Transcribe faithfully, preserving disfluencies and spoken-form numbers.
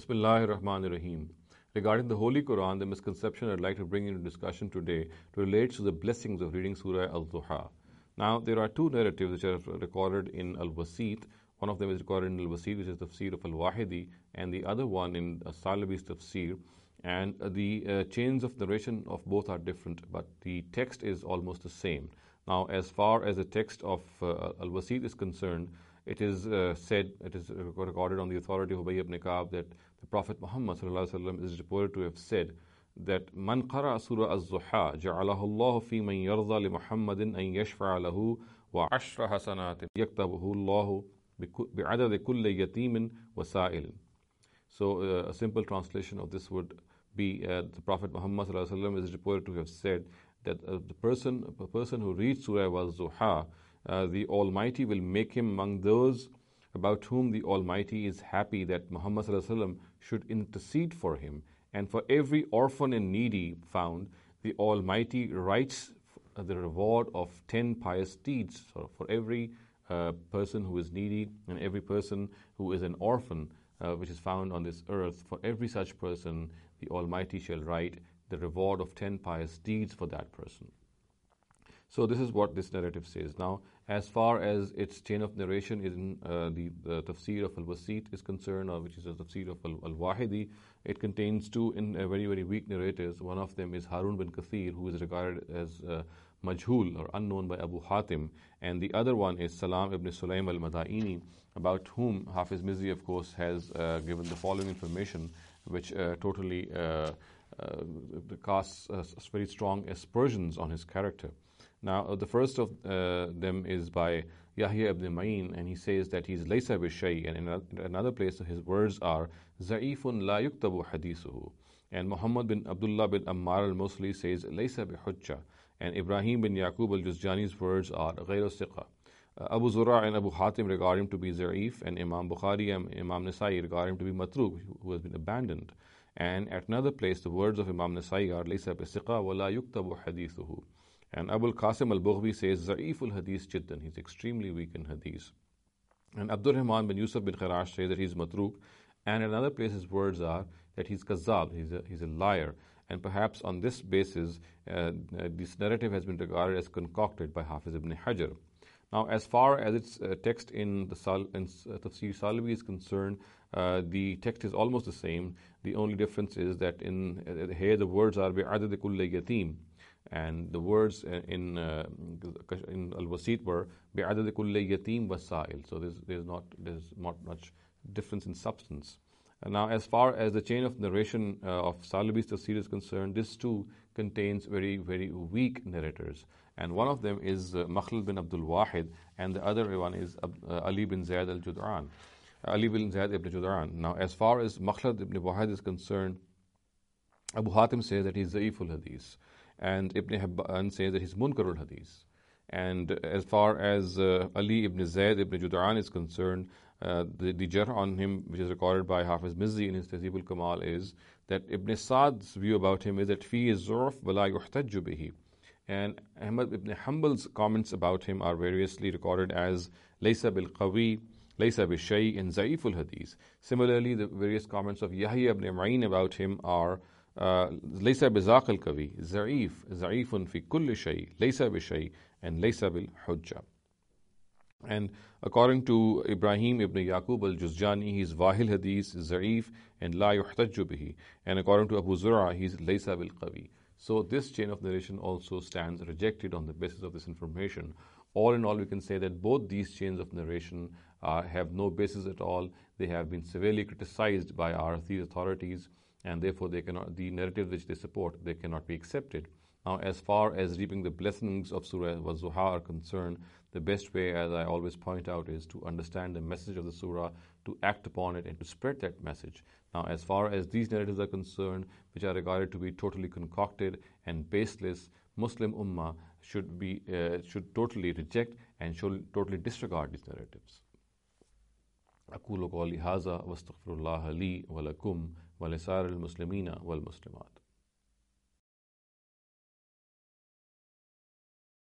Bismillahir Rahmanir Rahim. Regarding the Holy Quran, the misconception I'd like to bring into discussion today relates to the blessings of reading Surah Al-Duha. Now, there are two narratives which are recorded in Al-Wasit. One of them is recorded in Al-Wasit, which is the tafsir of Al-Wahidi, and the other one in Salabi's tafsir. And the uh, chains of narration of both are different, but the text is almost the same. Now, as far as the text of uh, Al-Wasit is concerned, it is uh, said, it is recorded on the authority of Ubay ibn Ka'b that the Prophet Muhammad ﷺ is reported to have said that Man qara surah az-Zuha ja'alahu Allah fi man yarda li Muhammadin an yashfa'a lahu wa ashra hasanatin yaktabuhu Allah bi'adad kulli yatimin wa sa'ilin. So uh, a simple translation of this would be uh, the Prophet Muhammad ﷺ is reported to have said that uh, the person, a person who reads Surah az-Zuha, Uh, the Almighty will make him among those about whom the Almighty is happy that Muhammad ﷺ should intercede for him. And for every orphan and needy found, the Almighty writes the reward of ten pious deeds. So for every uh, person who is needy and every person who is an orphan, uh, which is found on this earth, for every such person, the Almighty shall write the reward of ten pious deeds for that person. So this is what this narrative says. Now, as far as its chain of narration in uh, the, the tafsir of Al-Wasit is concerned, or which is the tafsir of Al-Wahidi, it contains two in, uh, very, very weak narrators. One of them is Harun bin Kathir, who is regarded as uh, majhul or unknown by Abu Hatim, and the other one is Salam ibn Sulaim al-Madaini, about whom Hafiz Mizzi, of course, has uh, given the following information, which uh, totally uh, uh, casts uh, very strong aspersions on his character. Now, uh, the first of uh, them is by Yahya ibn Ma'in, and he says that he's laysa bishay, and in another place his words are za'ifun la yuktabu hadithuhu. And Muhammad bin Abdullah bin Ammar al-Musli says laysa bihujja, and Ibrahim bin Yaqub al-Juzjani's words are ghayru siqa. Uh, Abu Zura and Abu Hatim regard him to be za'if, and Imam Bukhari and Imam Nasai regard him to be matruk, who has been abandoned. And at another place the words of Imam Nasai are laysa bisiqa wa la yuktabu hadithuhu. And Abul Qasim al-Bughwi says, Za'iful hadith jiddan, he's extremely weak in hadith. And Abdul Rahman bin Yusuf bin Kharash says that he's matruk. And in another place his words are that he's kazab, he's a, he's a liar. And perhaps on this basis, uh, this narrative has been regarded as concocted by Hafiz ibn Hajar. Now, as far as its uh, text in the Sal, in, uh, Tafsir Salabi is concerned, uh, the text is almost the same. The only difference is that in uh, here the words are bi'adad kulli yatim. And the words in uh, in Al-Wasit were bi'adad kulli yatim wasa'il. So there's there's not there's not much difference in substance. And now, as far as the chain of narration uh, of Salabi's tafsir is concerned, this too contains very very weak narrators. And one of them is uh, Makhlad bin Abdul Wahid, and the other one is uh, Ali bin Zayd al-Jud'an. Ali bin Zayd ibn Jud'an. Now, as far as Makhlad ibn Wahid is concerned, Abu Hatim says that he's Za'iful Hadith. And Ibn Hibban says that he's Munkarul Hadith. And as far as uh, Ali ibn Zayd ibn Jud'an is concerned, uh, the, the jarh on him, which is recorded by Hafiz Mizzi in his Tahzib al-Kamal, is that Ibn Sa'd's view about him is that fi zurf wa la yuhtajju bihi. And Ahmad ibn Hanbal's comments about him are variously recorded as laysa bil qawi, laysa bil shay, and za'iful hadith. Similarly, the various comments of Yahya ibn Ma'in about him are ليس بذاق القوي ضعيف ضعيف في كل شيء ليس بشيء and ليس بالحجة. And according to Ibrahim ibn Yaqub al-Juzjani, he's Wahil Hadith, Za'if, and La Yuhtajju bihi. And according to Abu Zura, he's Laysa bil Qawi. So this chain of narration also stands rejected on the basis of this information. All in all, we can say that both these chains of narration uh, have no basis at all. They have been severely criticized by our these authorities, and therefore they cannot, the narrative which they support, they cannot be accepted. Now, as far as reaping the blessings of Surah Al-Zuha are concerned, the best way, as I always point out, is to understand the message of the surah, to act upon it, and to spread that message. Now, as far as these narratives are concerned, which are regarded to be totally concocted and baseless, Muslim Ummah should be uh, should totally reject and should totally disregard these narratives. أقول قولي هذا واستغفر الله لي ولكم ولسائر المسلمين والمسلمات.